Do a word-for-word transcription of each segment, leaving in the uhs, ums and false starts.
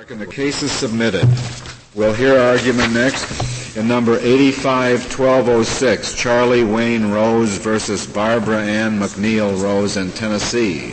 clerk, and the case is submitted. We'll hear argument next in number eighty-five twelve oh six, Charlie Wayne Rose versus Barbara Ann McNeil Rose in Tennessee.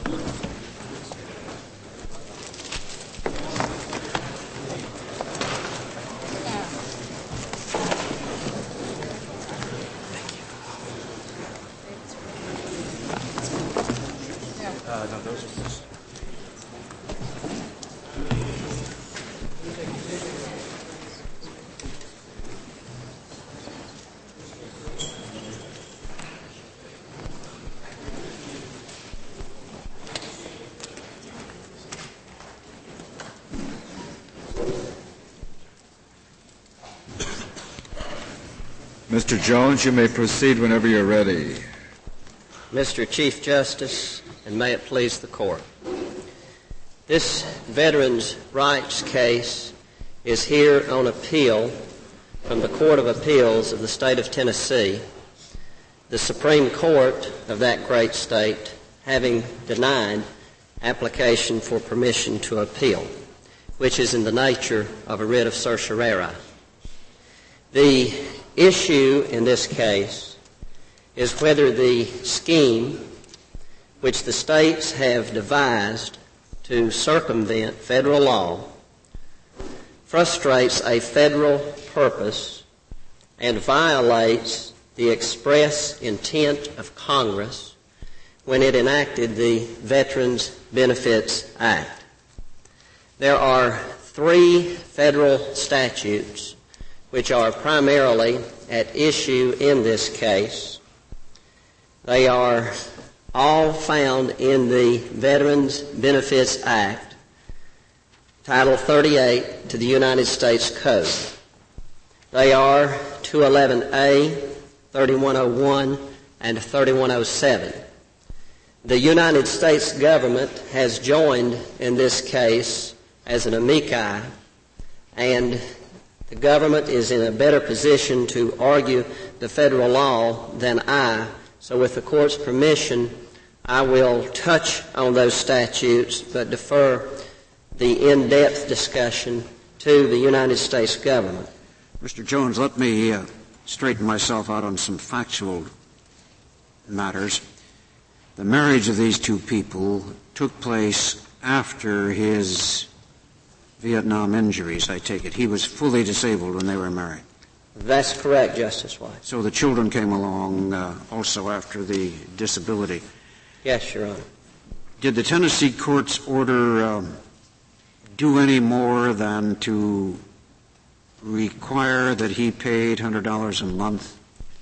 Mister Jones, you may proceed whenever you're ready. Mister Chief Justice, and may it please the Court, this veterans' rights case is here on appeal from the Court of Appeals of the state of Tennessee, the Supreme Court of that great state having denied application for permission to appeal, which is in the nature of a writ of certiorari. The issue in this case is whether the scheme which the states have devised to circumvent federal law frustrates a federal purpose and violates the express intent of Congress when it enacted the Veterans Benefits Act. There are three federal statutes which are primarily at issue in this case. They are all found in the Veterans Benefits Act, Title thirty-eight to the United States Code. They are two eleven A, thirty-one oh one, and thirty-one oh seven. The United States government has joined in this case as an amici, and the government is in a better position to argue the federal law than I, so with the Court's permission, I will touch on those statutes but defer the in-depth discussion to the United States government. Mister Jones, let me uh, straighten myself out on some factual matters. The marriage of these two people took place after his Vietnam injuries, I take it. He was fully disabled when they were married. That's correct, Justice White. So the children came along uh, also after the disability. Yes, Your Honor. Did the Tennessee court's order um, do any more than to require that he pay eight hundred dollars a month?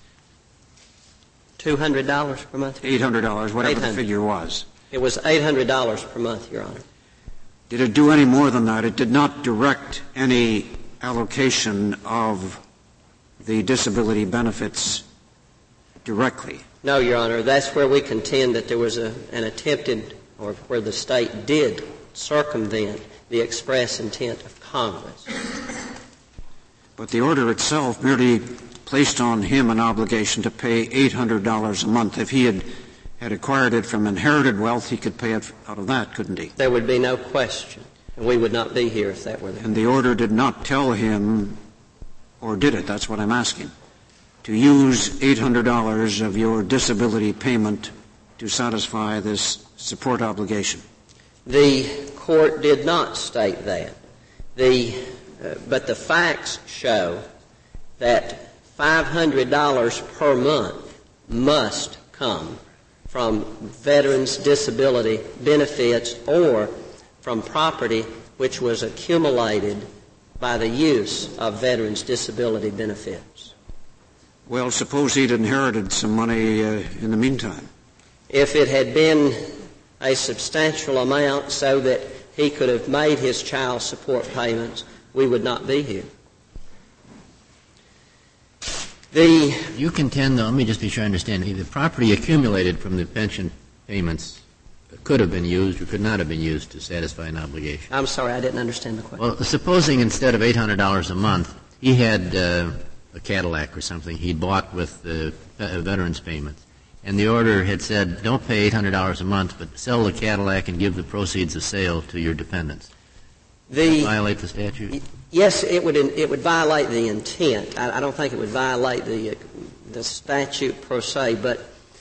two hundred dollars per month? eight hundred dollars, whatever the figure was. It was eight hundred dollars per month, Your Honor. Did it do any more than that? It did not direct any allocation of the disability benefits directly. No, Your Honor. That's where we contend that there was a, an attempted, or where the state did circumvent the express intent of Congress. But the order itself merely placed on him an obligation to pay eight hundred dollars a month. If he had had acquired it from inherited wealth, he could pay it out of that, couldn't he? There would be no question. And we would not be here if that were the case. And the order did not tell him, or did it? That's what I'm asking. To use eight hundred dollars of your disability payment to satisfy this support obligation. The court did not state that. The, uh, but the facts show that five hundred dollars per month must come from veterans' disability benefits or from property which was accumulated by the use of veterans' disability benefits. Well, suppose he'd inherited some money uh, in the meantime. If it had been a substantial amount so that he could have made his child support payments, we would not be here. The you contend, though, let me just be sure I understand, the property accumulated from the pension payments could have been used or could not have been used to satisfy an obligation. I'm sorry, I didn't understand the question. Well, supposing instead of eight hundred dollars a month, he had uh, a Cadillac or something he'd bought with the uh, veterans payments, and the order had said, don't pay eight hundred dollars a month, but sell the Cadillac and give the proceeds of sale to your dependents. The, violate the statute? Yes, it would. It would violate the intent. I, I don't think it would violate the the statute per se, but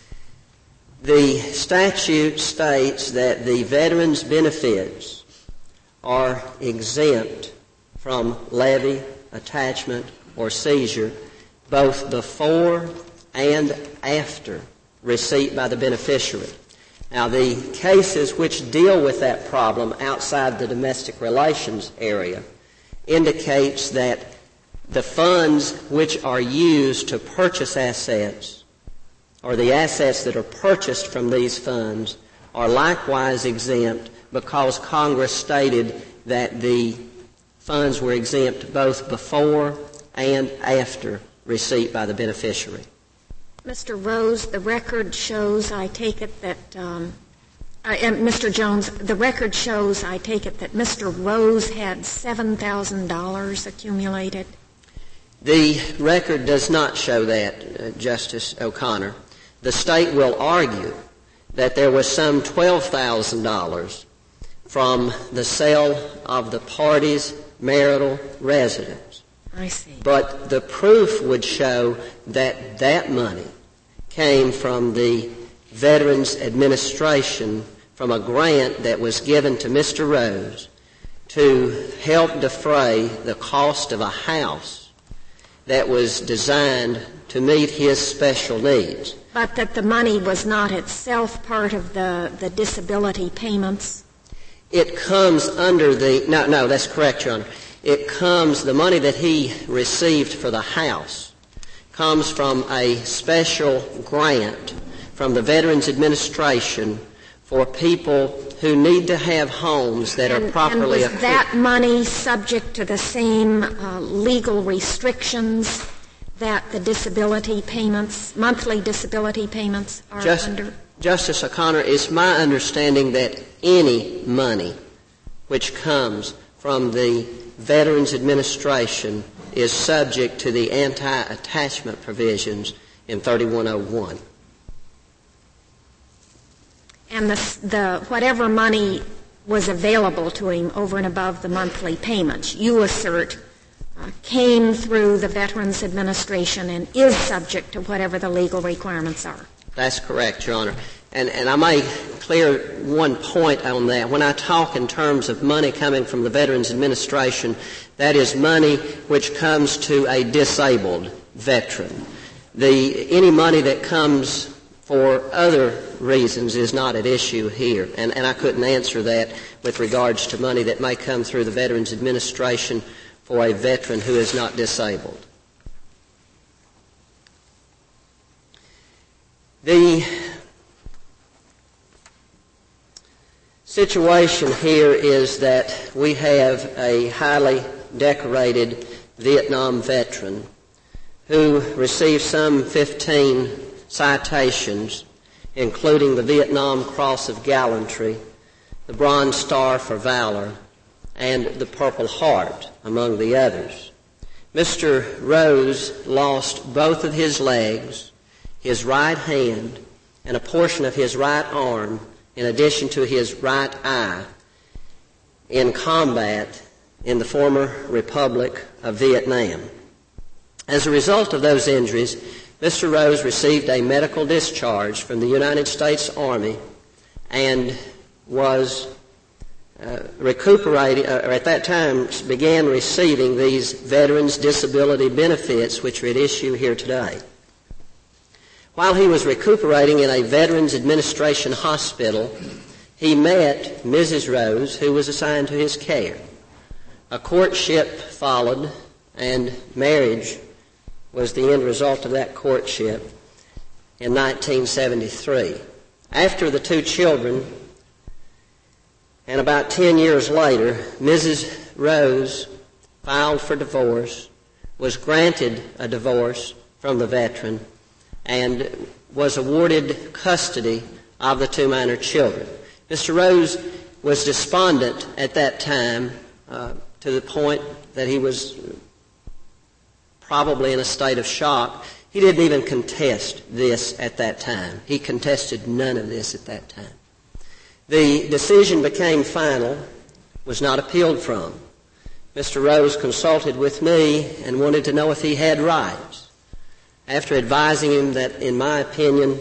the statute states that the veterans' benefits are exempt from levy, attachment, or seizure both before and after receipt by the beneficiary. Now, the cases which deal with that problem outside the domestic relations area indicates that the funds which are used to purchase assets, or the assets that are purchased from these funds, are likewise exempt because Congress stated that the funds were exempt both before and after receipt by the beneficiary. Mister Rose, the record shows, I take it that, um, uh, and Mister Jones, the record shows, I take it that Mister Rose had seven thousand dollars accumulated? The record does not show that, uh, Justice O'Connor. The state will argue that there was some twelve thousand dollars from the sale of the party's marital residence. I see. But the proof would show that that money came from the Veterans Administration from a grant that was given to Mister Rose to help defray the cost of a house that was designed to meet his special needs. But that the money was not itself part of the, the disability payments? It comes under the, no, no, that's correct, Your Honor. It comes, the money that he received for the house comes from a special grant from the Veterans Administration for people who need to have homes that and, are properly and was that money subject to the same uh, legal restrictions that the disability payments, monthly disability payments are Just, under? Justice O'Connor, it's my understanding that any money which comes from the Veterans Administration is subject to the anti-attachment provisions in thirty-one oh one. And the, the whatever money was available to him over and above the monthly payments, you assert, uh, came through the Veterans Administration and is subject to whatever the legal requirements are. That's correct, Your Honor. And, and I may clear one point on that. When I talk in terms of money coming from the Veterans Administration, that is money which comes to a disabled veteran. The, any money that comes for other reasons is not at issue here. And, and I couldn't answer that with regards to money that may come through the Veterans Administration for a veteran who is not disabled. The situation here is that we have a highly decorated Vietnam veteran who received some fifteen citations, including the Vietnam Cross of Gallantry, the Bronze Star for Valor, and the Purple Heart, among the others. Mister Rose lost both of his legs, his right hand, and a portion of his right arm, in addition to his right eye, in combat in the former Republic of Vietnam. As a result of those injuries, Mister Rose received a medical discharge from the United States Army and was uh, recuperating, uh, or at that time began receiving these veterans' disability benefits which are at issue here today. While he was recuperating in a Veterans Administration hospital, he met Missus Rose, who was assigned to his care. A courtship followed, and marriage was the end result of that courtship in nineteen seventy-three. After the two children, and about ten years later, Missus Rose filed for divorce, was granted a divorce from the veteran, and was awarded custody of the two minor children. Mister Rose was despondent at that time uh, to the point that he was probably in a state of shock. He didn't even contest this at that time. He contested none of this at that time. The decision became final, was not appealed from. Mister Rose consulted with me and wanted to know if he had rights. After advising him that, in my opinion,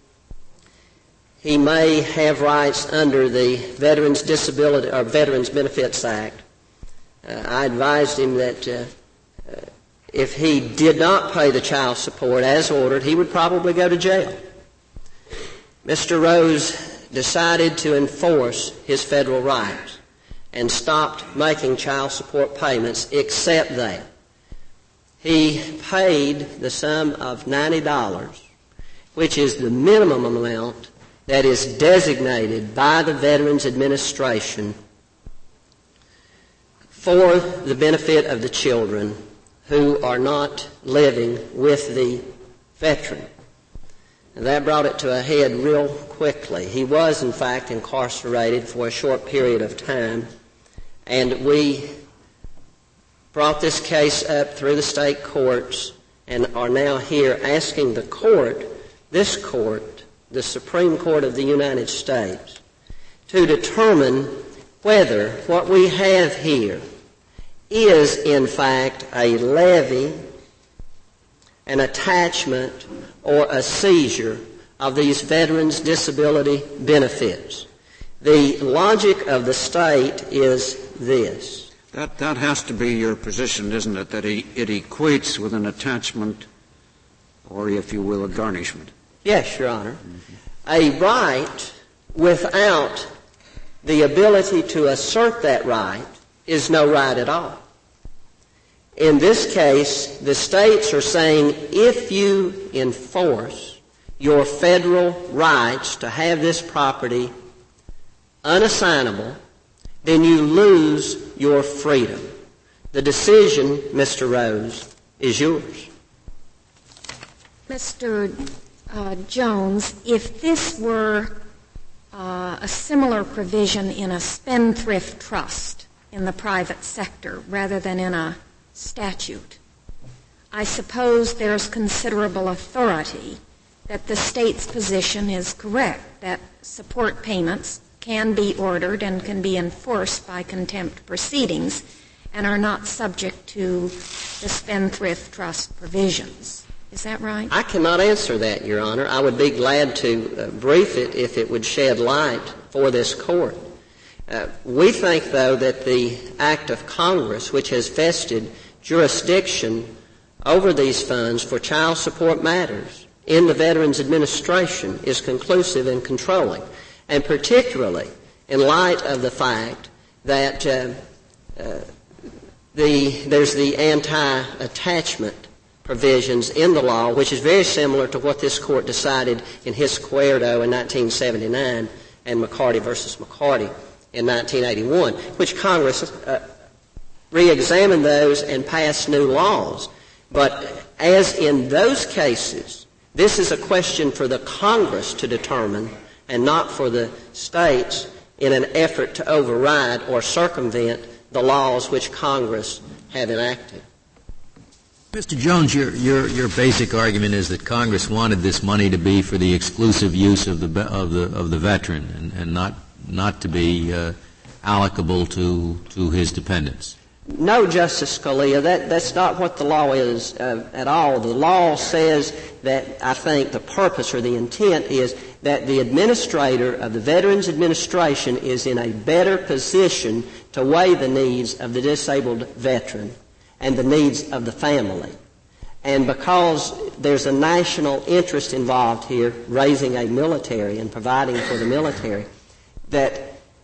he may have rights under the Veterans Disability or Veterans Benefits Act, uh, I advised him that uh, uh, if he did not pay the child support as ordered, he would probably go to jail. Mister Rose decided to enforce his federal rights and stopped making child support payments, except that he paid the sum of ninety dollars, which is the minimum amount that is designated by the Veterans Administration for the benefit of the children who are not living with the veteran. And that brought it to a head real quickly. He was, in fact, incarcerated for a short period of time, and we brought this case up through the state courts and are now here asking the court, this court, the Supreme Court of the United States, to determine whether what we have here is, in fact, a levy, an attachment, or a seizure of these veterans' disability benefits. The logic of the state is this. That, that has to be your position, isn't it, that it equates with an attachment or, if you will, a garnishment? Yes, Your Honor. Mm-hmm. A right without the ability to assert that right is no right at all. In this case, the states are saying if you enforce your federal rights to have this property unassignable, then you lose your freedom. The decision, Mister Rose, is yours. Mister Uh, Jones, if this were uh, a similar provision in a spendthrift trust in the private sector rather than in a statute, I suppose there's considerable authority that the state's position is correct, that support payments can be ordered and can be enforced by contempt proceedings and are not subject to the spendthrift trust provisions. Is that right? I cannot answer that, Your Honor. I would be glad to uh, brief it if it would shed light for this court. Uh, we think, though, that the act of Congress, which has vested jurisdiction over these funds for child support matters in the Veterans Administration, is conclusive and controlling, and particularly in light of the fact that uh, uh, the, there's the anti-attachment provisions in the law, which is very similar to what this court decided in Hisquierdo in nineteen seventy-nine and McCarty versus McCarty in nineteen eighty-one, which Congress uh, re-examined those and passed new laws. But as in those cases, this is a question for the Congress to determine and not for the states in an effort to override or circumvent the laws which Congress have enacted. Mister Jones, your, your, your basic argument is that Congress wanted this money to be for the exclusive use of the of the of the veteran and, and not not to be uh, allocable to to his dependents. No, Justice Scalia, that, that's not what the law is uh, at all. The law says that, I think, the purpose or the intent is that the administrator of the Veterans Administration is in a better position to weigh the needs of the disabled veteran and the needs of the family. And because there's a national interest involved here, raising a military and providing for the military, that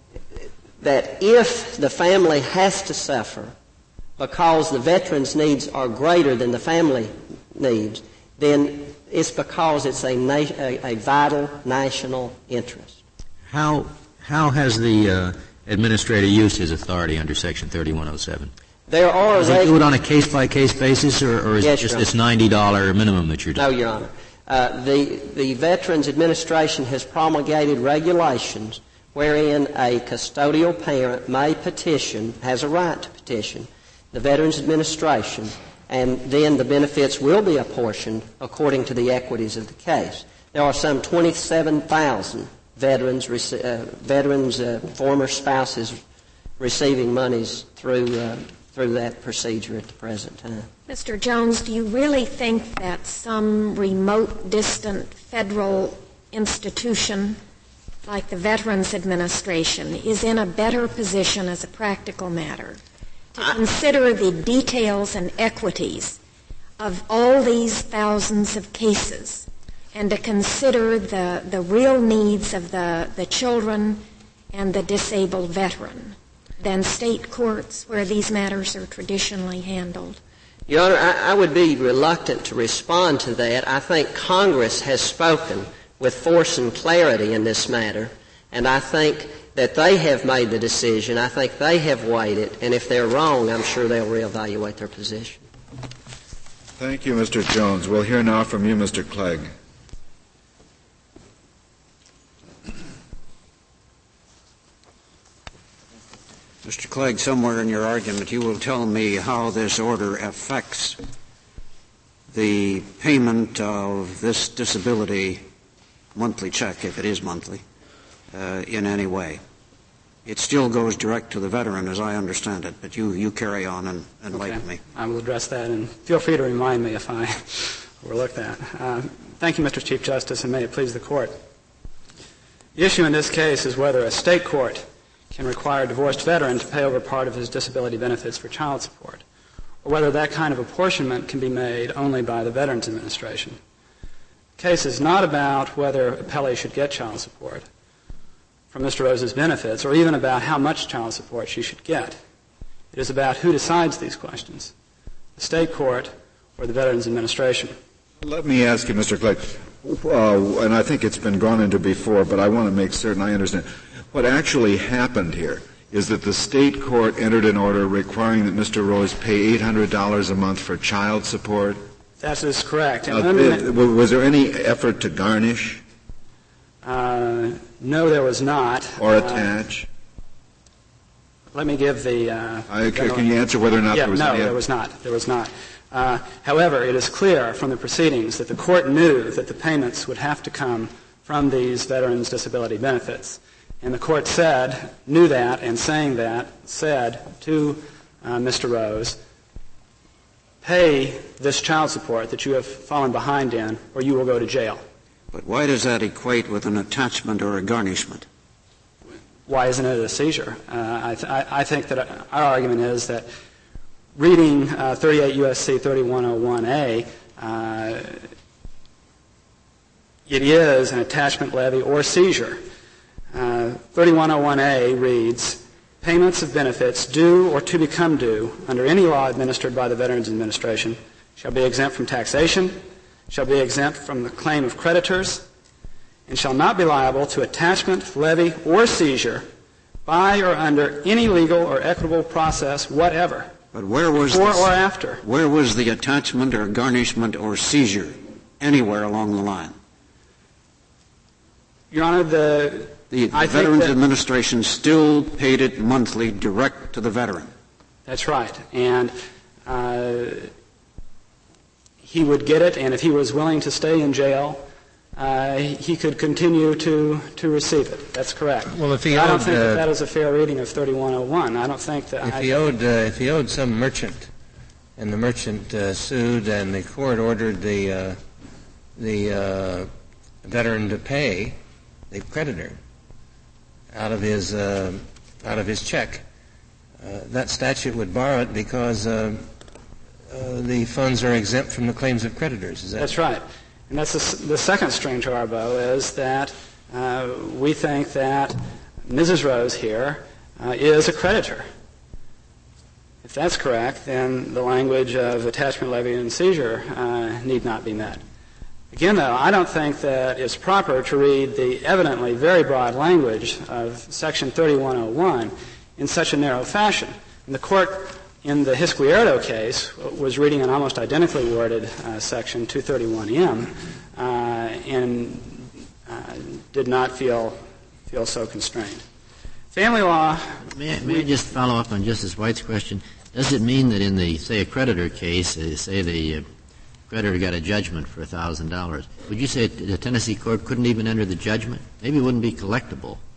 that if the family has to suffer because the veteran's needs are greater than the family needs, then it's because it's a, na- a, a vital national interest. How how has the uh, administrator used his authority under Section thirty-one oh seven? There are Does he do it on a case-by-case basis, or, or is yes, it just this ninety dollars minimum that you're doing? No, Your Honor. Uh, the, the Veterans Administration has promulgated regulations wherein a custodial parent may petition, has a right to petition, the Veterans Administration, and then the benefits will be apportioned according to the equities of the case. There are some twenty-seven thousand veterans, uh, veterans, uh, former spouses receiving monies through uh, through that procedure at the present time. Mister Jones, do you really think that some remote, distant federal institution like the Veterans Administration is in a better position as a practical matter to I, consider the details and equities of all these thousands of cases and to consider the, the real needs of the, the children and the disabled veteran than state courts where these matters are traditionally handled? Your Honor, I, I would be reluctant to respond to that. I think Congress has spoken with force and clarity in this matter, and I think that they have made the decision. I think they have weighed it, and if they're wrong, I'm sure they'll reevaluate their position. Thank you, Mister Jones. We'll hear now from you, Mister Clegg. Mister Clegg, somewhere in your argument you will tell me how this order affects the payment of this disability monthly check, if it is monthly, uh, in any way. It still goes direct to the veteran, as I understand it, but you, you carry on and enlighten okay. me. I will address that, and feel free to remind me if I overlook that. Uh, thank you, Mister Chief Justice, and may it please the Court. The issue in this case is whether a state court can require a divorced veteran to pay over part of his disability benefits for child support, or whether that kind of apportionment can be made only by the Veterans Administration. The case is not about whether appellee should get child support from Mister Rose's benefits, or even about how much child support she should get. It is about who decides these questions, the state court or the Veterans Administration. Let me ask you, Mister Clegg, uh, and I think it's been gone into before, but I want to make certain I understand. What actually happened here is that the state court entered an order requiring that Mister Rose pay eight hundred dollars a month for child support. That is correct. Uh, th- was there any effort to garnish? Uh, no, there was not. Or attach? Uh, let me give the... Uh, I, can you answer whether or not yeah, there was no, any... No, there was not. There was not. Uh, however, it is clear from the proceedings that the court knew that the payments would have to come from these veterans' disability benefits. And the court said, knew that, and saying that, said to uh, Mister Rose, pay this child support that you have fallen behind in, or you will go to jail. But why does that equate with an attachment or a garnishment? Why isn't it a seizure? Uh, I, th- I think that our argument is that reading uh, thirty-eight U S C thirty-one oh one A, uh, it is an attachment, levy, or seizure. Uh, thirty-one oh one A reads, payments of benefits due or to become due under any law administered by the Veterans Administration shall be exempt from taxation, shall be exempt from the claim of creditors, and shall not be liable to attachment, levy, or seizure by or under any legal or equitable process whatever, but where was before this, or after. Where was the attachment or garnishment or seizure anywhere along the line? Your Honor, the... The, the Veterans Administration still paid it monthly direct to the veteran. That's right. And uh, he would get it, and if he was willing to stay in jail, uh, he could continue to, to receive it. That's correct. Well, if he I don't owed, think that uh, that is a fair reading of thirty-one oh one. I don't think that... If I, he owed, uh, if he owed some merchant, and the merchant uh, sued, and the court ordered the, uh, the uh, veteran to pay the creditor out of his uh, out of his check, uh, that statute would bar it because uh, uh, the funds are exempt from the claims of creditors. Is that That's right. And that's the, the second string to our bow is that uh, we think that Missus Rose here uh, is a creditor. If that's correct, then the language of attachment, levy, and seizure uh, need not be met. Again, though, I don't think that it's proper to read the evidently very broad language of Section thirty-one oh one in such a narrow fashion. And the Court, in the Hisquierdo case, was reading an almost identically worded uh, Section two thirty-one M uh, and uh, did not feel feel so constrained. Family law... May I, may I just follow up on Justice White's question? Does it mean that in the, say, a creditor case, uh, say the... Uh, creditor got a judgment for one thousand dollars. Would you say the Tennessee court couldn't even enter the judgment? Maybe it wouldn't be collectible,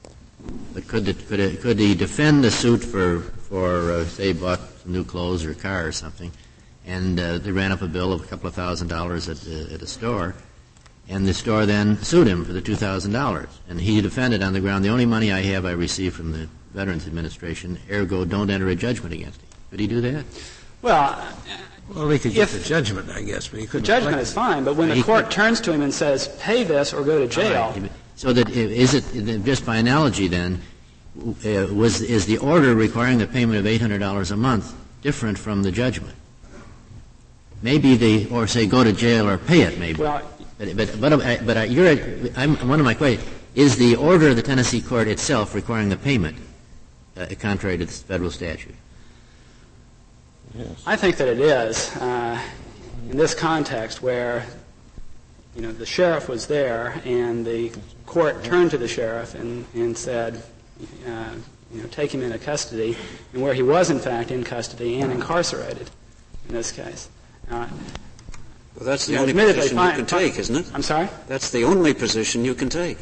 But could, the, could, it, could he defend the suit for, for uh, say, bought some new clothes or a car or something, and uh, they ran up a bill of a couple of thousand dollars at, uh, at a store, and the store then sued him for the two thousand dollars. And he defended on the ground, the only money I have I received from the Veterans Administration, ergo don't enter a judgment against him. Could he do that? Well, well, he could get the judgment, I guess, but he couldn't. The judgment is fine, but when the court turns to him and says, pay this or go to jail. Right. So that is it, just by analogy then, uh, was, is the order requiring the payment of eight hundred dollars a month different from the judgment? Maybe the, or say go to jail or pay it maybe. Well, but, but, but, but you're, I'm, one of my questions, is the order of the Tennessee court itself requiring the payment uh, contrary to the federal statute? Yes. I think that it is. Uh, in this context where, you know, the sheriff was there and the court turned to the sheriff and, and said, uh, you know, take him into custody, and where he was in fact in custody and incarcerated in this case. Uh, well, that's the you know, only position fine, you can fine, take, isn't it? I'm sorry? That's the only position you can take.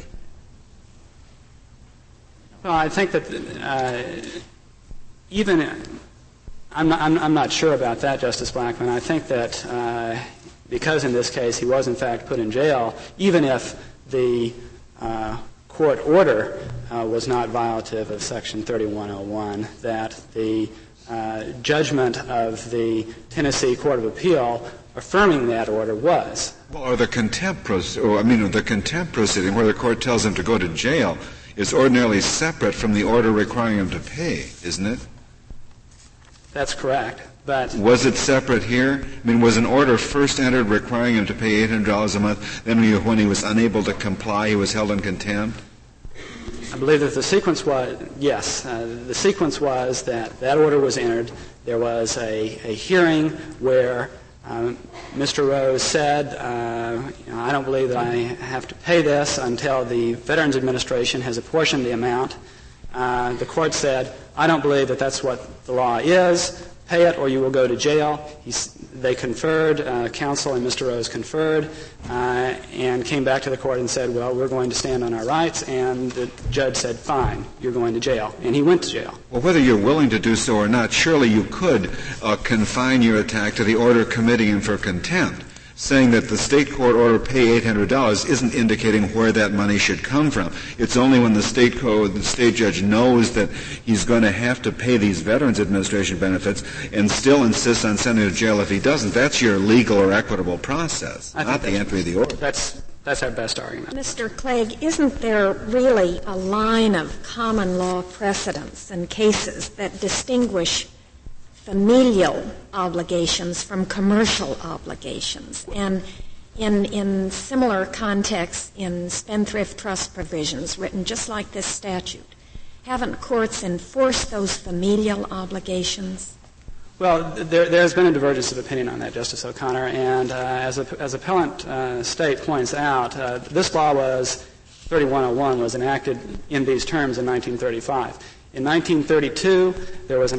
Well, I think that uh, even I'm not, I'm, I'm not sure about that, Justice Blackmun. I think that uh, because in this case he was in fact put in jail, even if the uh, court order uh, was not violative of Section thirty-one oh one, that the uh, judgment of the Tennessee Court of Appeal affirming that order was. Well, or the contempt proceeding, or I mean the contempt proceeding where the court tells him to go to jail is ordinarily separate from the order requiring him to pay, isn't it? That's correct. But was it separate here? I mean, was an order first entered requiring him to pay eight hundred dollars a month, then when he was unable to comply, he was held in contempt? I believe that the sequence was, yes, uh, the sequence was that that order was entered. There was a, a hearing where um, Mister Rose said, uh, you know, I don't believe that I have to pay this until the Veterans Administration has apportioned the amount. Uh, the court said, I don't believe that that's what the law is. Pay it or you will go to jail. He, they conferred, uh, counsel and Mister Rose conferred, uh, and came back to the court and said, well, we're going to stand on our rights. And the judge said, fine, you're going to jail. And he went to jail. Well, whether you're willing to do so or not, surely you could uh, confine your attack to the order committing him for contempt. Saying that the state court order pay eight hundred dollars isn't indicating where that money should come from. It's only when the state code, the state judge knows that he's going to have to pay these Veterans Administration benefits and still insists on sending him to jail if he doesn't. That's your legal or equitable process, not the entry of the order. That's, that's our best argument. Mister Clegg, isn't there really a line of common law precedents and cases that distinguish familial obligations from commercial obligations? And in, in similar contexts, in spendthrift trust provisions written just like this statute, haven't courts enforced those familial obligations? Well, there, there's been a divergence of opinion on that, Justice O'Connor, and uh, as, a, as Appellant uh, State points out, uh, this law was, thirty-one oh one, was enacted in these terms in nineteen thirty-five. In nineteen thirty-two, there was an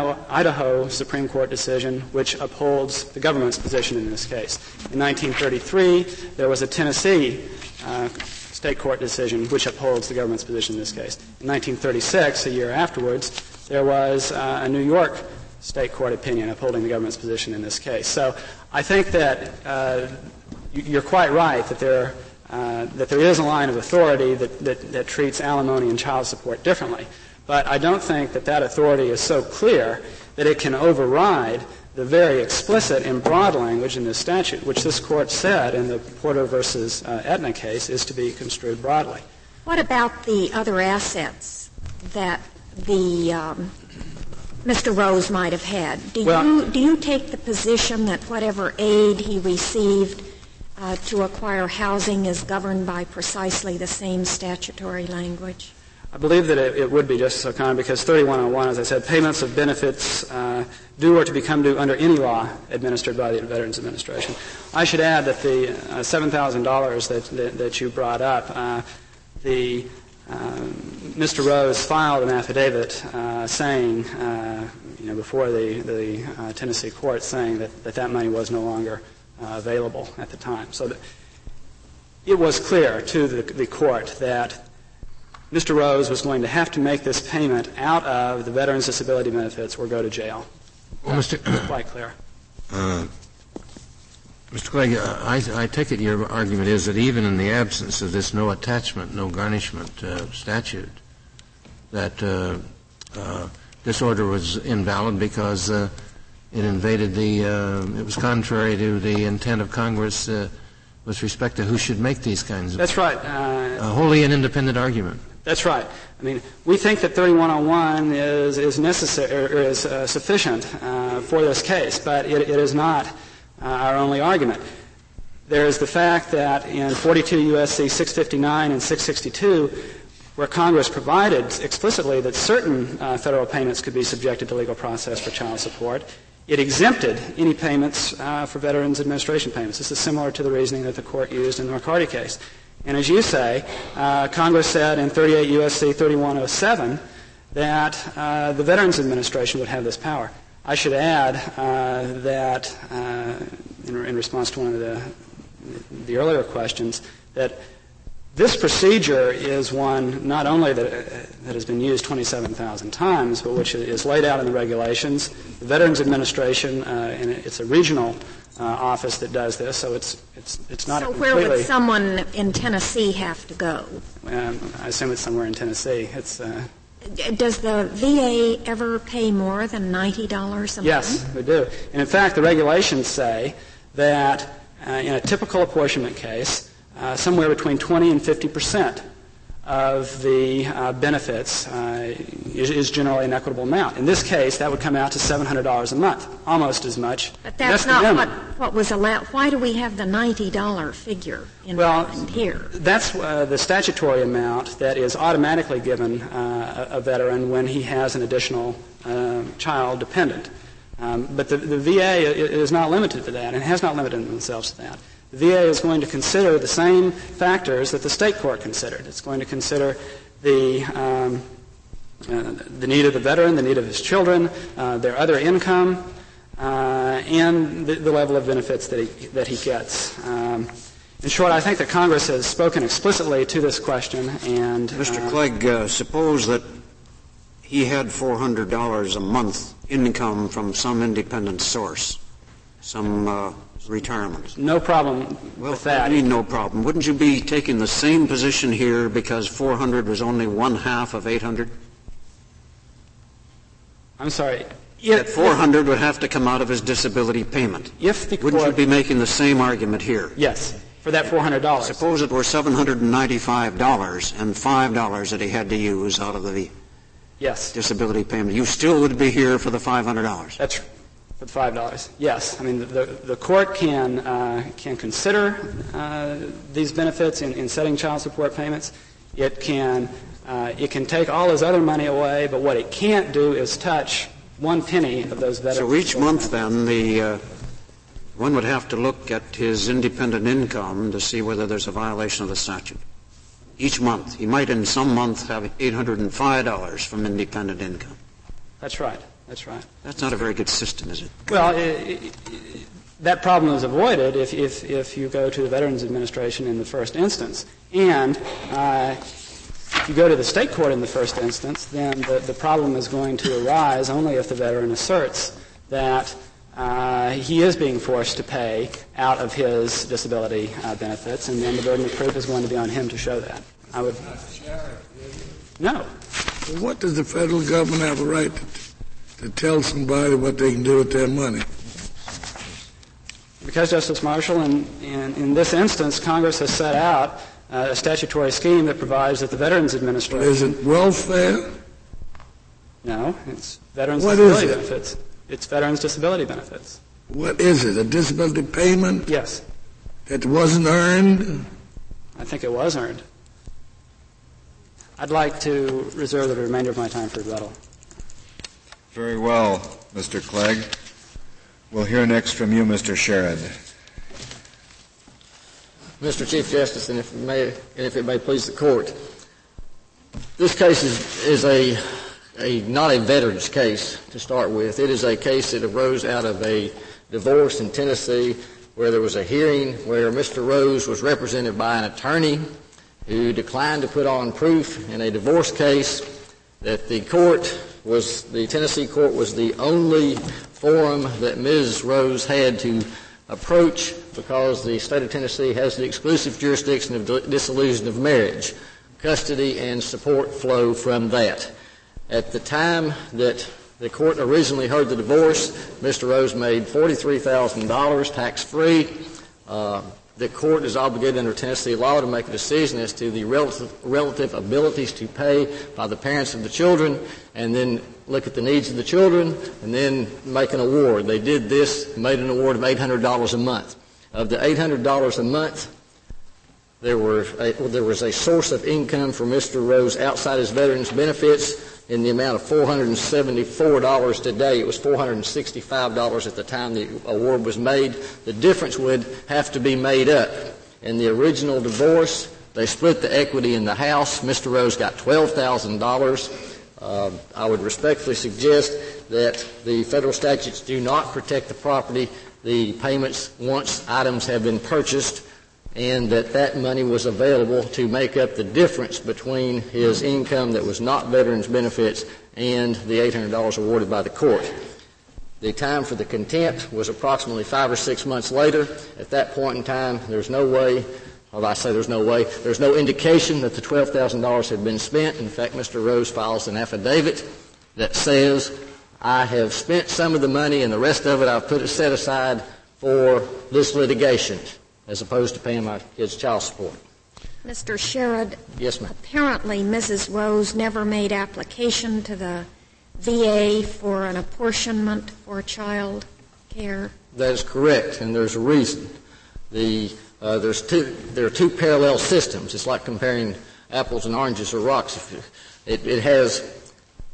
Idaho Supreme Court decision which upholds the government's position in this case. In nineteen thirty-three, there was a Tennessee uh, state court decision which upholds the government's position in this case. In nineteen thirty-six, a year afterwards, there was uh, a New York state court opinion upholding the government's position in this case. So I think that uh, you're quite right that there, uh, that there is a line of authority that, that, that treats alimony and child support differently. But I don't think that that authority is so clear that it can override the very explicit and broad language in this statute, which this Court said in the Porter versus uh, Aetna case is to be construed broadly. What about the other assets that the um, Mister Rose might have had? Do, well, you, do you take the position that whatever aid he received uh, to acquire housing is governed by precisely the same statutory language? I believe that it, it would be, Justice O'Connor, because thirty-one oh one, as I said, payments of benefits uh, due or to become due under any law administered by the Veterans Administration. I should add that the uh, seven thousand dollars that, that, that you brought up, uh, the uh, Mister Rose filed an affidavit uh, saying, uh, you know, before the, the uh, Tennessee court saying that, that that money was no longer uh, available at the time. So that it was clear to the, the court that Mister Rose was going to have to make this payment out of the veterans' disability benefits or go to jail. Well, Mister Quite clear. Uh, Mister Clegg, I, I take it your argument is that even in the absence of this no attachment, no garnishment uh, statute, that uh, uh, this order was invalid because uh, it invaded the, uh, it was contrary to the intent of Congress uh, with respect to who should make these kinds of... That's right. Uh, a wholly an independent argument. That's right. I mean, we think that thirty-one oh one is, is necessary, or is uh, sufficient uh, for this case, but it, it is not uh, our only argument. There is the fact that in forty-two U S C six fifty-nine and six sixty-two, where Congress provided explicitly that certain uh, federal payments could be subjected to legal process for child support, it exempted any payments uh, for Veterans Administration payments. This is similar to the reasoning that the Court used in the McCarty case. And as you say, uh, Congress said in thirty-eight U S C thirty-one oh seven that uh, the Veterans Administration would have this power. I should add uh, that, uh, in, in response to one of the, the earlier questions, that this procedure is one not only that, uh, that has been used twenty-seven thousand times, but which is laid out in the regulations. The Veterans Administration, uh, and it's a regional uh, office that does this, so it's it's it's not so a completely... where would someone in Tennessee have to go? Um, I assume it's somewhere in Tennessee. It's... Uh, Does the V A ever pay more than ninety dollars a month? Yes, we do. And in fact, the regulations say that uh, in a typical apportionment case, uh, somewhere between twenty and fifty percent of the uh, benefits uh, is, is generally an equitable amount. In this case, that would come out to seven hundred dollars a month, almost as much. But that's, that's not what, what was allowed. Why do we have the ninety dollars figure in well, mind here? That's uh, the statutory amount that is automatically given uh, a, a veteran when he has an additional uh, child dependent. Um, but the, the V A is not limited to that and has not limited themselves to that. The V A is going to consider the same factors that the state court considered. It's going to consider the um, uh, the need of the veteran, the need of his children, uh, their other income, uh, and the, the level of benefits that he that he gets. Um, in short, I think that Congress has spoken explicitly to this question. And Mister Uh, Clegg, uh, suppose that he had four hundred dollars a month income from some independent source, some uh, retirement. No problem well, with that. I mean no problem. Wouldn't you be taking the same position here because four hundred was only one half of eight hundred? I'm sorry. That four hundred would have to come out of his disability payment. If the Wouldn't court, you be making the same argument here? Yes, for that four hundred dollars. Suppose it were seven hundred ninety-five dollars and five dollars that he had to use out of the yes. disability payment. You still would be here for the five hundred dollars. That's for the five dollars. Yes. I mean, the, the court can, uh, can consider uh, these benefits in, in setting child support payments. It can, uh, it can take all his other money away, but what it can't do is touch one penny of those veterans. So each month, then, the uh, one would have to look at his independent income to see whether there's a violation of the statute. Each month. He might in some month have eight hundred five dollars from independent income. That's right. That's right. That's not a very good system, is it? Well, it, it, that problem is avoided if, if, if you go to the Veterans Administration in the first instance. And uh, if you go to the state court in the first instance, then the, the problem is going to arise only if the veteran asserts that uh, he is being forced to pay out of his disability uh, benefits, and then the burden of proof is going to be on him to show that. I would. No. What does the federal government have a right to, to tell somebody what they can do with their money? Because, Justice Marshall, in, in, in this instance, Congress has set out uh, a statutory scheme that provides that the Veterans Administration... Is it welfare? No, it's Veterans What Disability is it? Benefits. It's Veterans Disability Benefits. What is it? A disability payment Yes, that wasn't earned? I think it was earned. I'd like to reserve the remainder of my time for rebuttal. Very well, Mister Clegg. We'll hear next from you, Mister Sherrod. Mister Chief Justice, and if it may, and if it may please the Court, this case is, is a, a not a veterans case to start with. It is a case that arose out of a divorce in Tennessee where there was a hearing where Mister Rose was represented by an attorney who declined to put on proof in a divorce case that the court was, the Tennessee court was the only forum that Miz Rose had to approach because the state of Tennessee has the exclusive jurisdiction of dissolution of marriage. Custody and support flow from that. At the time that the court originally heard the divorce, Mister Rose made forty-three thousand dollars tax-free. Uh, the court is obligated under Tennessee law to make a decision as to the relative, relative abilities to pay by the parents of the children, and then look at the needs of the children, and then make an award. They did this, made an award of eight hundred dollars a month. Of the eight hundred dollars a month, there, were a, well, there was a source of income for Mister Rose outside his veterans benefits in the amount of four hundred seventy-four dollars today. It was four hundred sixty-five dollars at the time the award was made. The difference would have to be made up. In the original divorce, they split the equity in the house. Mister Rose got twelve thousand dollars. Uh, I would respectfully suggest that the federal statutes do not protect the property, the payments once items have been purchased, and that that money was available to make up the difference between his income that was not veterans benefits and the eight hundred dollars awarded by the court. The time for the contempt was approximately five or six months later. At that point in time, there's no way, well, I say there's no way, there's no indication that the twelve thousand dollars had been spent. In fact, Mister Rose files an affidavit that says, I have spent some of the money and the rest of it I've put it set aside for this litigation, as opposed to paying my kids' child support. Mister Sherrod. Yes, ma'am. Apparently, Missus Rose never made application to the V A for an apportionment for child care. That is correct, and there's a reason. The uh, there's two there are two parallel systems. It's like comparing apples and oranges or rocks. If you, it, it has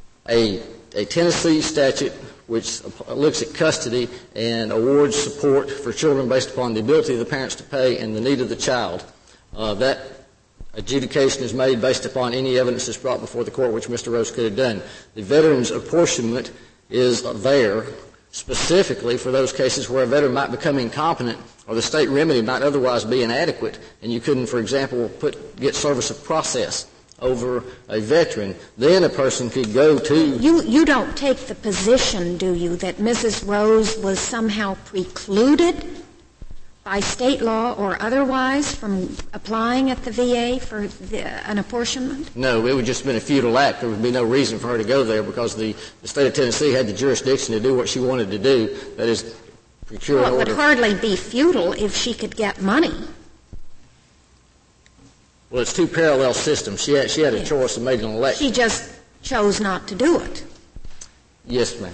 a a Tennessee statute which looks at custody and awards support for children based upon the ability of the parents to pay and the need of the child. Uh, that adjudication is made based upon any evidence that's brought before the court, which Mister Rose could have done. The veteran's apportionment is there specifically for those cases where a veteran might become incompetent or the state remedy might otherwise be inadequate, and you couldn't, for example, put get service of process over a veteran. Then a person could go to... You, you don't take the position, do you, that Missus Rose was somehow precluded by state law or otherwise from applying at the V A for the, an apportionment? No, it would just have been a futile act. There would be no reason for her to go there because the, the state of Tennessee had the jurisdiction to do what she wanted to do, that is, procure well, an order. It would hardly be futile if she could get money. Well, it's two parallel systems. She had, she had a choice and made an election. She just chose not to do it. Yes, ma'am.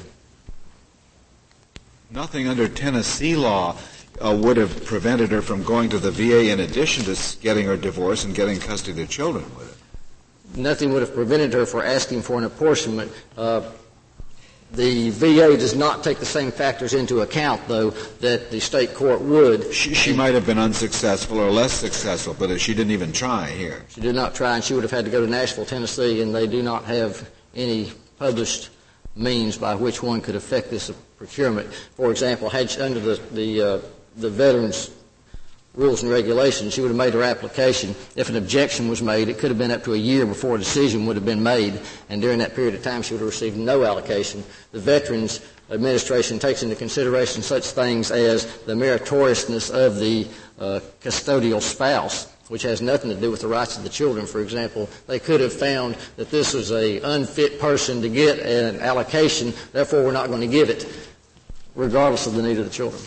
Nothing under Tennessee law uh, would have prevented her from going to the V A in addition to getting her divorce and getting custody of the children, would it? Nothing would have prevented her from asking for an apportionment. Uh, The V A does not take the same factors into account, though, that the state court would. She, she might have been unsuccessful or less successful, but she didn't even try here. She did not try, and she would have had to go to Nashville, Tennessee, and they do not have any published means by which one could affect this procurement. For example, had she, under the the, uh, the veterans' rules and regulations, she would have made her application. If an objection was made, it could have been up to a year before a decision would have been made, and during that period of time she would have received no allocation. The Veterans Administration takes into consideration such things as the meritoriousness of the uh, custodial spouse, which has nothing to do with the rights of the children. For example, they could have found that this was an unfit person to get an allocation, therefore we're not going to give it, regardless of the need of the children.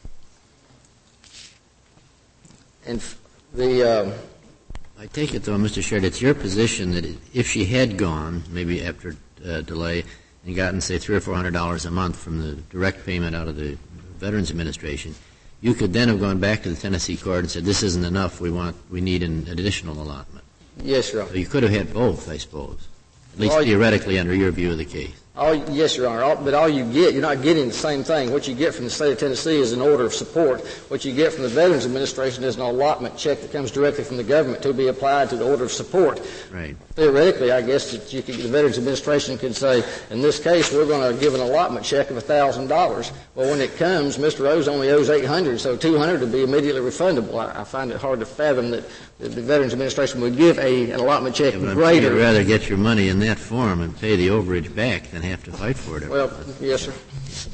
And the, um, I take it, though, Mister Sherrod, it's your position that if she had gone, maybe after uh, delay, and gotten, say, three or four hundred dollars a month from the direct payment out of the Veterans Administration, you could then have gone back to the Tennessee court and said, "This isn't enough. We want, we need an additional allotment." Yes, Your Honor. So you could have had both, I suppose, at least well, theoretically, under your view of the case. All, yes, Your Honor, all, but all you get, you're not getting the same thing. What you get from the state of Tennessee is an order of support. What you get from the Veterans Administration is an allotment check that comes directly from the government to be applied to the order of support. Right. Theoretically, I guess that you could, the Veterans Administration could say, in this case, we're going to give an allotment check of one thousand dollars. Well, when it comes, Mister Rose only owes eight hundred dollars, so two hundred dollars would be immediately refundable. I, I find it hard to fathom that the Veterans Administration would give a, an allotment check Yeah, but I'm greater. sure you'd rather get your money in that form and pay the overage back than have to fight for it. Well, yes, sir.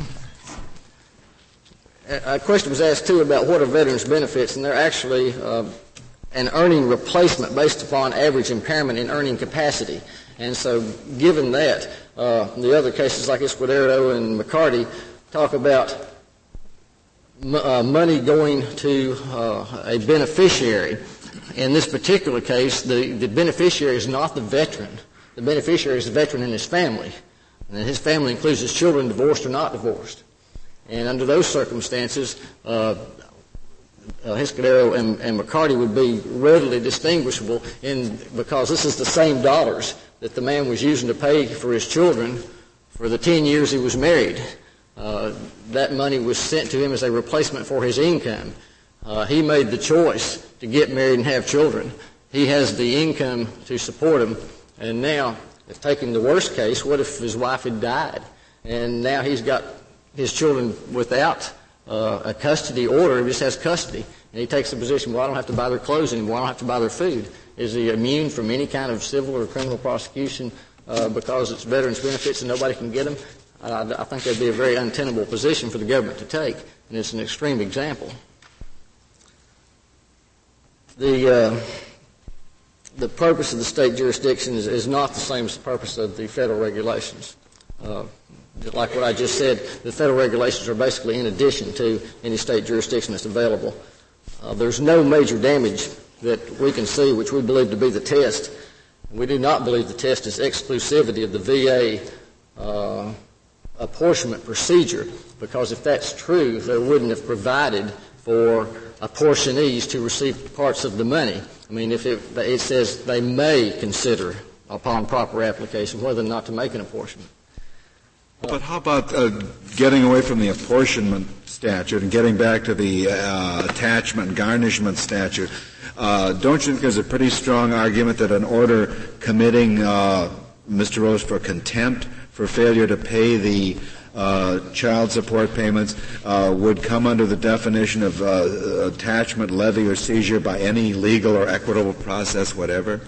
A question was asked, too, about what are veterans' benefits, and they're actually uh, an earning replacement based upon average impairment in earning capacity. And so, given that, uh, the other cases like Escudero and McCarty talk about m- uh, money going to uh, a beneficiary. In this particular case, the, the beneficiary is not the veteran. The beneficiary is the veteran and his family. And his family includes his children, divorced or not divorced. And under those circumstances, uh, uh, Escudero and, and McCarty would be readily distinguishable in, because this is the same dollars that the man was using to pay for his children for the ten years he was married. Uh, that money was sent to him as a replacement for his income. Uh, he made the choice to get married and have children. He has the income to support them. And now, if taking the worst case, what if his wife had died? And now he's got his children without uh, a custody order. He just has custody. And he takes the position, well, I don't have to buy their clothes anymore. I don't have to buy their food. Is he immune from any kind of civil or criminal prosecution uh, because it's veterans' benefits and nobody can get them? I, I think that would be a very untenable position for the government to take. And it's an extreme example. The uh, the purpose of the state jurisdiction is, is not the same as the purpose of the federal regulations. Uh, like what I just said, the federal regulations are basically in addition to any state jurisdiction that's available. Uh, there's no major damage that we can see, which we believe to be the test. We do not believe the test is exclusivity of the V A uh, apportionment procedure, because if that's true, they wouldn't have provided for apportionees to receive parts of the money. I mean, if it, it says they may consider, upon proper application, whether or not to make an apportionment. But how about uh, getting away from the apportionment statute and getting back to the uh, attachment and garnishment statute? Uh, don't you think there's a pretty strong argument that an order committing uh, Mister Rose for contempt for failure to pay the uh, child support payments uh, would come under the definition of uh, attachment, levy, or seizure by any legal or equitable process, whatever?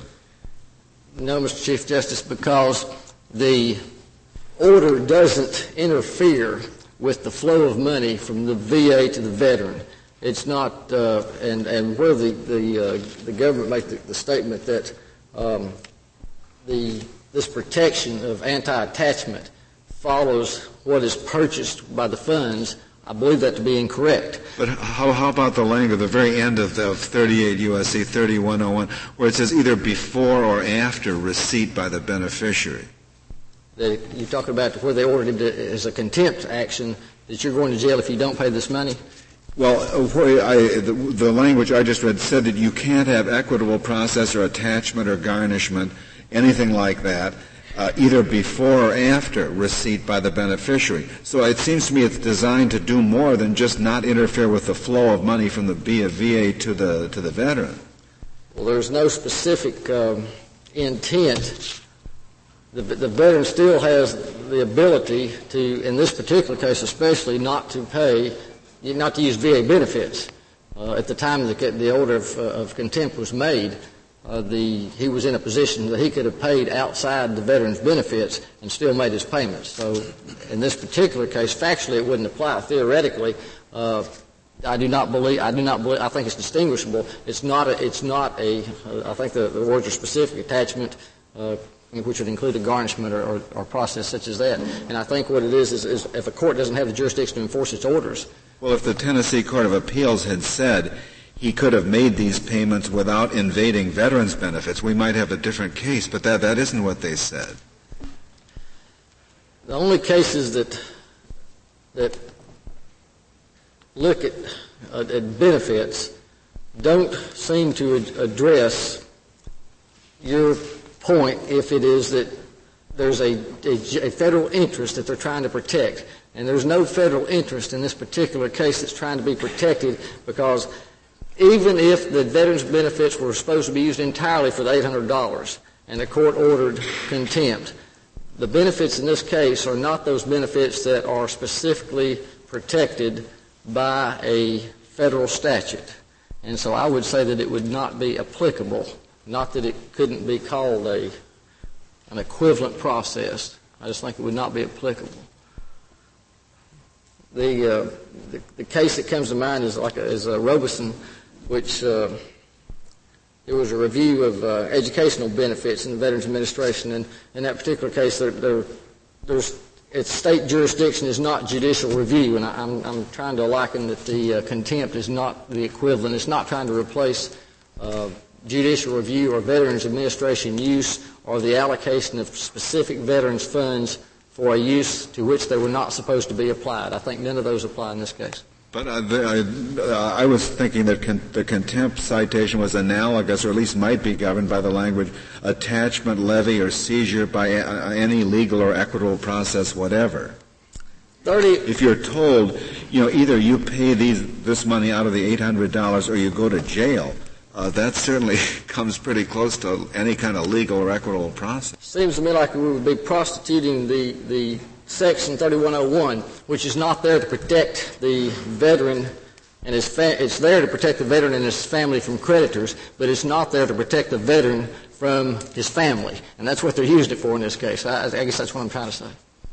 No, Mister Chief Justice, because the order doesn't interfere with the flow of money from the V A to the veteran. It's not, uh, and, and where the, the, uh, the government made the, the statement that um, the, this protection of anti-attachment follows what is purchased by the funds, I believe that to be incorrect. But how, how about the language at the very end of, the, of thirty-eight U S C thirty-one oh one, where it says either before or after receipt by the beneficiary? That you talk about where they ordered him to, as a contempt action, that you're going to jail if you don't pay this money? Well, I, the, the language I just read said that you can't have equitable process or attachment or garnishment, anything like that, uh, either before or after receipt by the beneficiary. So it seems to me it's designed to do more than just not interfere with the flow of money from the V A to the to the veteran. Well, there's no specific um, intent. The, the veteran still has the ability to, in this particular case especially, not to pay, not to use V A benefits. Uh, at the time the, the order of, uh, of contempt was made, uh, the, he was in a position that he could have paid outside the veteran's benefits and still made his payments. So in this particular case, factually it wouldn't apply. Theoretically, uh, I do not believe, I do not believe, I think it's distinguishable. It's not a, it's not a, uh, I think the, the words are specific, attachment, uh, which would include a garnishment or, or, or process such as that. And I think what it is, is is if a court doesn't have the jurisdiction to enforce its orders. Well, if the Tennessee Court of Appeals had said he could have made these payments without invading veterans' benefits, we might have a different case, but that, that isn't what they said. The only cases that that look at, uh, at benefits don't seem to ad- address your point if it is that there's a, a, a federal interest that they're trying to protect. And there's no federal interest in this particular case that's trying to be protected, because even if the veterans' benefits were supposed to be used entirely for the eight hundred dollars and the court ordered contempt, the benefits in this case are not those benefits that are specifically protected by a federal statute. And so I would say that it would not be applicable, not that it couldn't be called a an equivalent process. I just think it would not be applicable. The, uh, the, the case that comes to mind is like a, is a Robeson, which uh, it was a review of uh, educational benefits in the Veterans Administration, and in that particular case, there, there, there's its state jurisdiction is not judicial review, and I, I'm, I'm trying to liken that the uh, contempt is not the equivalent. It's not trying to replace uh, judicial review or Veterans Administration use or the allocation of specific veterans funds for a use to which they were not supposed to be applied. I think none of those apply in this case. But uh, the, uh, I was thinking that con- the contempt citation was analogous, or at least might be governed by the language attachment, levy, or seizure by a- any legal or equitable process whatever. thirty If you're told, you know, either you pay these, this money out of the eight hundred dollars or you go to jail, uh, that certainly comes pretty close to any kind of legal or equitable process. Seems to me like we would be prostituting the, the Section thirty-one oh one, which is not there to protect the veteran and his fa- it's there to protect the veteran and his family from creditors, but it's not there to protect the veteran from his family. And that's what they're used it for in this case. I, I guess that's what I'm trying to say.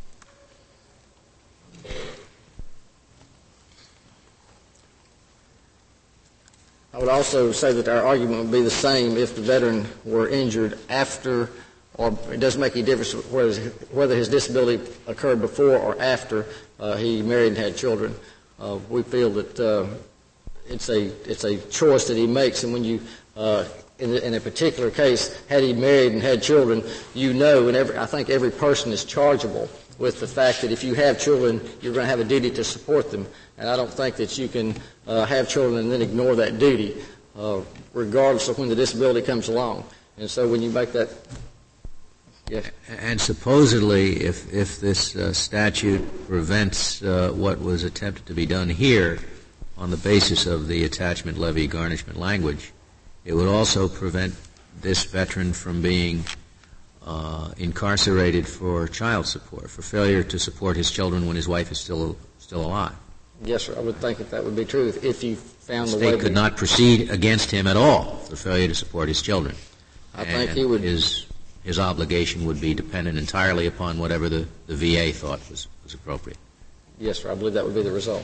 I would also say that our argument would be the same if the veteran were injured after, or it doesn't make any difference whether, whether his disability occurred before or after uh, he married and had children. Uh, we feel that uh, it's a it's a choice that he makes, and when you, uh, in, in a particular case, had he married and had children, you know, and every, I think every person is chargeable with the fact that if you have children, you're going to have a duty to support them. And I don't think that you can uh, have children and then ignore that duty, uh, regardless of when the disability comes along. And so when you make that, yes. And supposedly, if if this uh, statute prevents uh, what was attempted to be done here on the basis of the attachment, levy, garnishment language, it would also prevent this veteran from being uh, incarcerated for child support, for failure to support his children when his wife is still still alive. Yes, sir. I would think that that would be true if, if you found the the way. The state could not proceed against him at all for failure to support his children. I and think he would. His, his obligation would be dependent entirely upon whatever the, the V A thought was, was appropriate. Yes, sir. I believe that would be the result.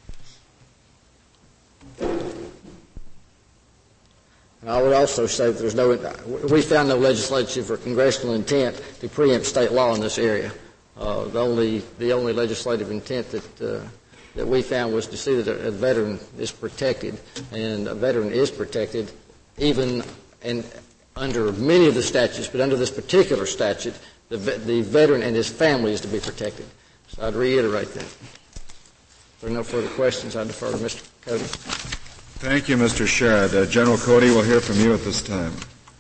And I would also say that there's no, we found no legislative or congressional intent to preempt state law in this area. Uh, the only the only legislative intent that uh, that we found was to see that a, a veteran is protected, and a veteran is protected, even and under many of the statutes, but under this particular statute, the the veteran and his family is to be protected. So I'd reiterate that. If there are no further questions, I defer to Mister Cody. Thank you, Mister Sherrod. Uh, General Cody, we'll hear from you at this time.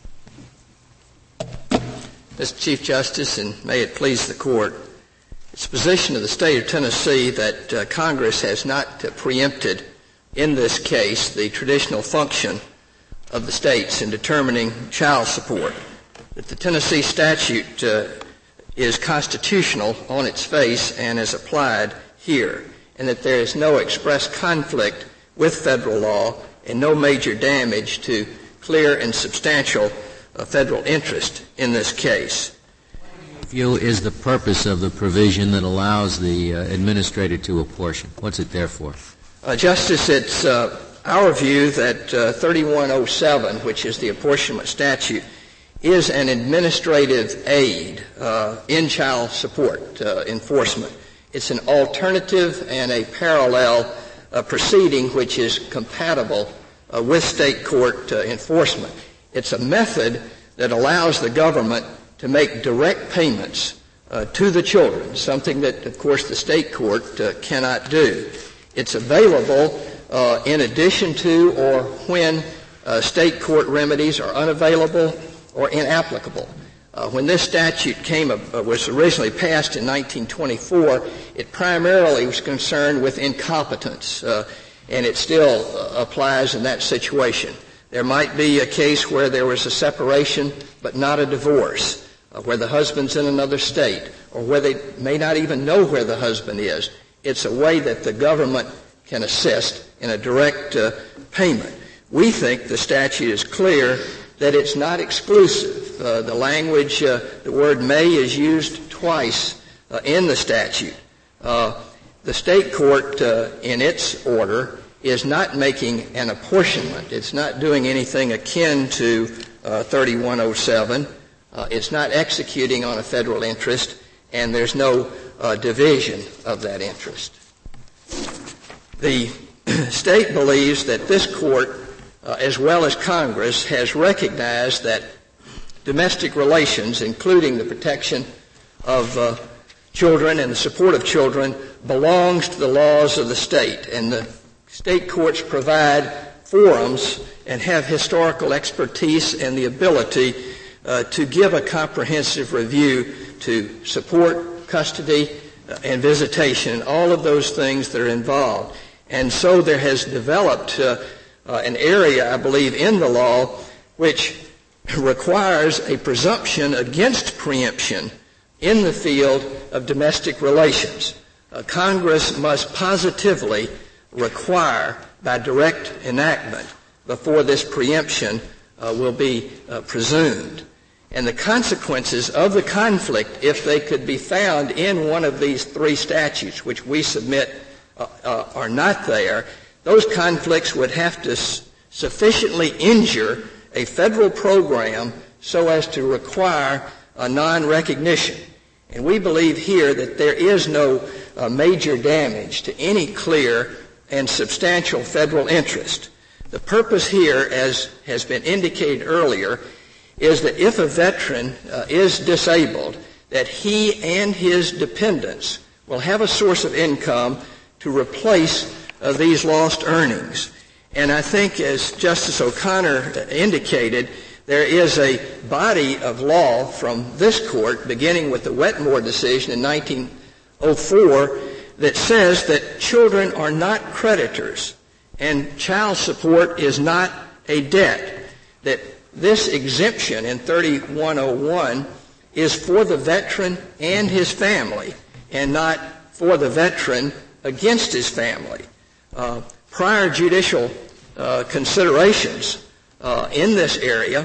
Mister Chief Justice, and may it please the Court, it's the position of the State of Tennessee that uh, Congress has not uh, preempted in this case the traditional function of the states in determining child support, that the Tennessee statute uh, is constitutional on its face and is applied here, and that there is no express conflict with federal law and no major damage to clear and substantial uh, federal interest in this case. View is the purpose of the provision that allows the uh, administrator to apportion. What's it there for? Uh, Justice, it's uh, our view that uh, thirty-one oh seven, which is the apportionment statute, is an administrative aid uh, in child support uh, enforcement. It's an alternative and a parallel uh, proceeding which is compatible uh, with state court uh, enforcement. It's a method that allows the government to make direct payments uh, to the children, something that, of course, the state court uh, cannot do. It's available uh, in addition to or when uh, state court remedies are unavailable or inapplicable. Uh, when this statute came, uh, was originally passed in nineteen twenty-four, it primarily was concerned with incompetence, uh, and it still uh, applies in that situation. There might be a case where there was a separation but not a divorce, uh, where the husband's in another state, or where they may not even know where the husband is. It's a way that the government can assist in a direct uh, payment. We think the statute is clear that it's not exclusive. Uh, the language, uh, the word may is used twice uh, in the statute. Uh, the state court, uh, in its order, is not making an apportionment. It's not doing anything akin to uh, thirty-one oh seven. Uh, it's not executing on a federal interest, and there's no uh, division of that interest. The state believes that this court, Uh, as well as Congress, has recognized that domestic relations, including the protection of uh, children and the support of children, belongs to the laws of the state. And the state courts provide forums and have historical expertise and the ability uh, to give a comprehensive review to support custody uh, and visitation, all of those things that are involved. And so there has developed uh, Uh, an area, I believe, in the law which requires a presumption against preemption in the field of domestic relations. Uh, Congress must positively require by direct enactment before this preemption uh, will be uh, presumed. And the consequences of the conflict, if they could be found in one of these three statutes, which we submit uh, uh, are not there, those conflicts would have to s- sufficiently injure a federal program so as to require a non-recognition. And we believe here that there is no uh, major damage to any clear and substantial federal interest. The purpose here, as has been indicated earlier, is that if a veteran uh, is disabled, that he and his dependents will have a source of income to replace of these lost earnings. And I think, as Justice O'Connor indicated, there is a body of law from this court, beginning with the Wetmore decision in nineteen oh four, that says that children are not creditors and child support is not a debt, that this exemption in thirty-one oh one is for the veteran and his family and not for the veteran against his family. Uh, prior judicial uh, considerations uh, in this area,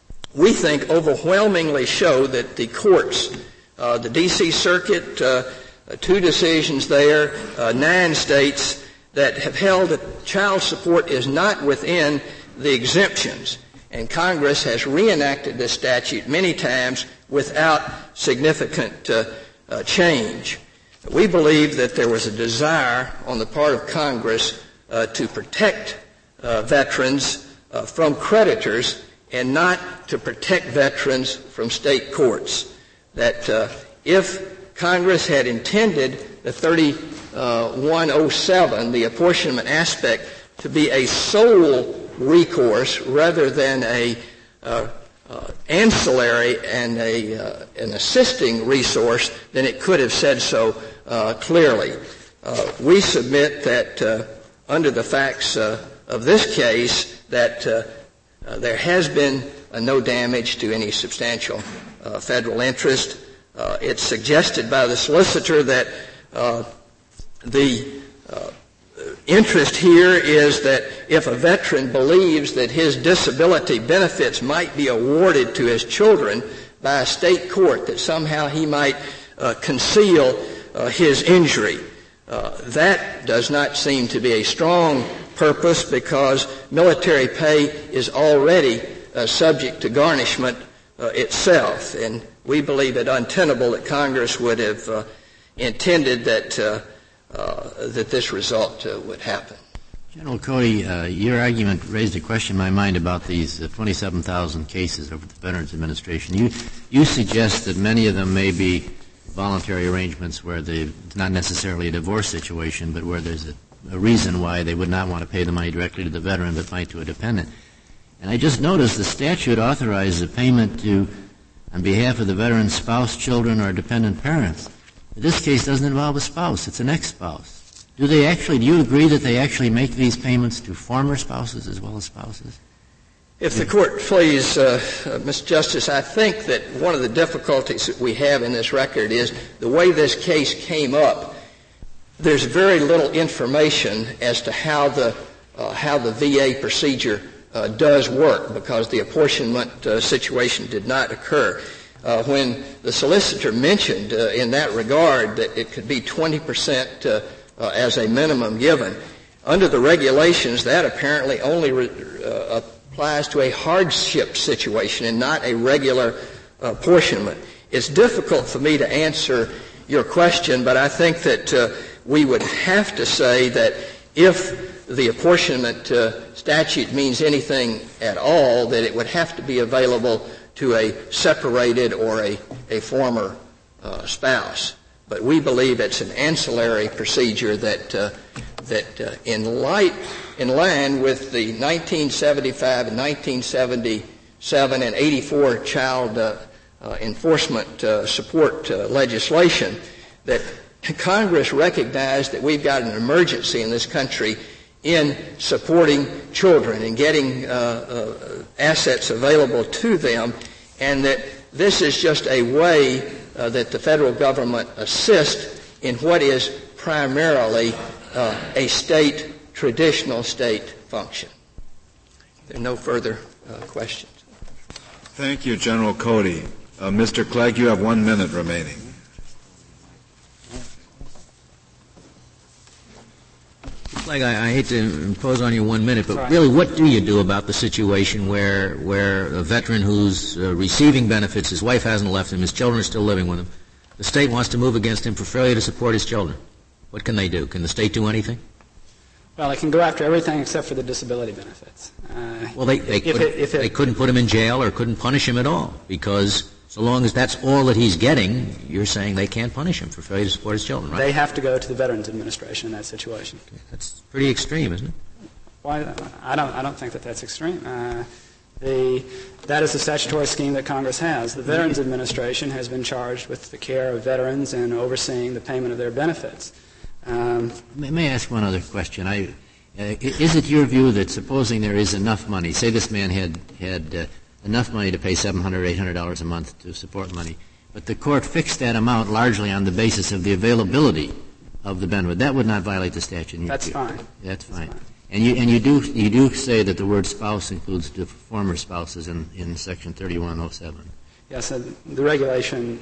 we think overwhelmingly show that the courts, uh, the D C Circuit, uh, two decisions there, uh, nine states that have held that child support is not within the exemptions. And Congress has reenacted this statute many times without significant uh, uh, change. We believe that there was a desire on the part of Congress uh, to protect uh, veterans uh, from creditors and not to protect veterans from state courts. That uh, if Congress had intended the thirty-one oh seven, the apportionment aspect, to be a sole recourse rather than a uh, Uh, ancillary and a, uh, an assisting resource, then it could have said so uh, clearly. Uh, we submit that uh, under the facts uh, of this case that uh, uh, there has been uh, no damage to any substantial uh, federal interest. Uh, it's suggested by the solicitor that uh, the uh, interest here is that if a veteran believes that his disability benefits might be awarded to his children by a state court, that somehow he might uh, conceal uh, his injury. Uh, that does not seem to be a strong purpose because military pay is already uh, subject to garnishment uh, itself. And we believe it untenable that Congress would have uh, intended that uh, Uh, that this result uh, would happen. General Cody, uh, your argument raised a question in my mind about these uh, twenty-seven thousand cases over the Veterans Administration. You, you suggest that many of them may be voluntary arrangements where they, it's not necessarily a divorce situation, but where there's a, a reason why they would not want to pay the money directly to the veteran but might to a dependent. And I just noticed the statute authorizes a payment to on behalf of the veteran's spouse, children, or dependent parents. This case doesn't involve a spouse. It's an ex-spouse. Do they actually, do you agree that they actually make these payments to former spouses as well as spouses? If the Court please, uh, uh, Mister Justice, I think that one of the difficulties that we have in this record is the way this case came up. There's very little information as to how the uh, how the V A procedure uh, does work, because the apportionment uh, situation did not occur. Uh, when the solicitor mentioned uh, in that regard that it could be twenty percent uh, uh, as a minimum given, under the regulations that apparently only re- uh, applies to a hardship situation and not a regular uh, apportionment. It's difficult for me to answer your question, but I think that uh, we would have to say that if the apportionment uh, statute means anything at all, that it would have to be available to a separated or a, a former uh, spouse. But we believe it's an ancillary procedure that uh, that uh, in light in line with the nineteen seventy-five and nineteen seventy-seven and eighty-four child uh, uh, enforcement uh, support uh, legislation, that Congress recognized that we've got an emergency in this country in supporting children and getting uh, uh, assets available to them, and that this is just a way uh, that the federal government assists in what is primarily uh, a state, traditional state function. There are no further uh, questions. Thank you, General Cody. Uh, Mister Clegg, you have one minute remaining. Clegg, I, I hate to impose on you one minute, but really what do you do about the situation where where a veteran who's uh, receiving benefits, his wife hasn't left him, his children are still living with him, the state wants to move against him for failure to support his children? What can they do? Can the state do anything? Well, they can go after everything except for the disability benefits. Uh, well, they, they, if couldn't, it, if it, they couldn't put him in jail or couldn't punish him at all, because so long as that's all that he's getting, you're saying they can't punish him for failure to support his children, right? They have to go to the Veterans Administration in that situation. Okay. That's pretty extreme, isn't it? Why? I don't. I don't think that that's extreme. Uh, the that is the statutory scheme that Congress has. The Veterans Administration has been charged with the care of veterans and overseeing the payment of their benefits. Um, may, may I ask one other question? I, uh, is it your view that supposing there is enough money, say this man had had uh, enough money to pay seven hundred dollars, eight hundred dollars a month to support money, but the court fixed that amount largely on the basis of the availability of the benefit, that would not violate the statute? That's view. fine. That's fine. That's fine. And you and you do you do say that the word spouse includes the former spouses in, in section thirty-one oh seven. Yes, uh, the regulation.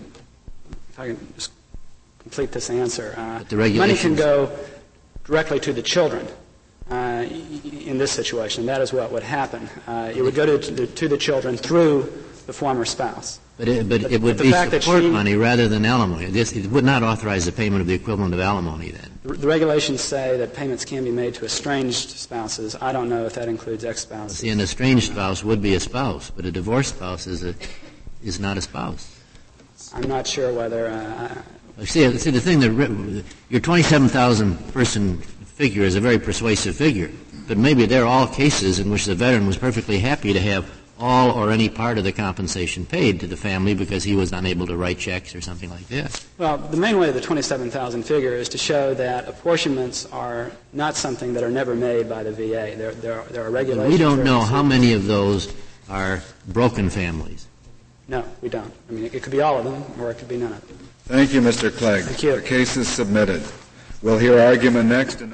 If I can just complete this answer, uh, the money can go directly to the children. Uh, in this situation, that is what would happen. Uh, it would go to the, to the children through the former spouse. But it, but but, it would but be she, support money rather than alimony. This, it would not authorize the payment of the equivalent of alimony then. The, the regulations say that payments can be made to estranged spouses. I don't know if that includes ex-spouses. See, an estranged spouse would be a spouse, but a divorced spouse is a is not a spouse. I'm not sure whether. Uh, see, see, the thing that your twenty-seven thousand person figure is a very persuasive figure, but maybe there are all cases in which the veteran was perfectly happy to have all or any part of the compensation paid to the family because he was unable to write checks or something like that. Well, the main way of the twenty-seven thousand figure is to show that apportionments are not something that are never made by the V A. There, there, are, there are regulations. We don't know how many of those are broken families. No, we don't. I mean, it, it could be all of them, or it could be none of them. Thank you, Mister Clegg. Thank you. The case is submitted. We'll hear argument next. In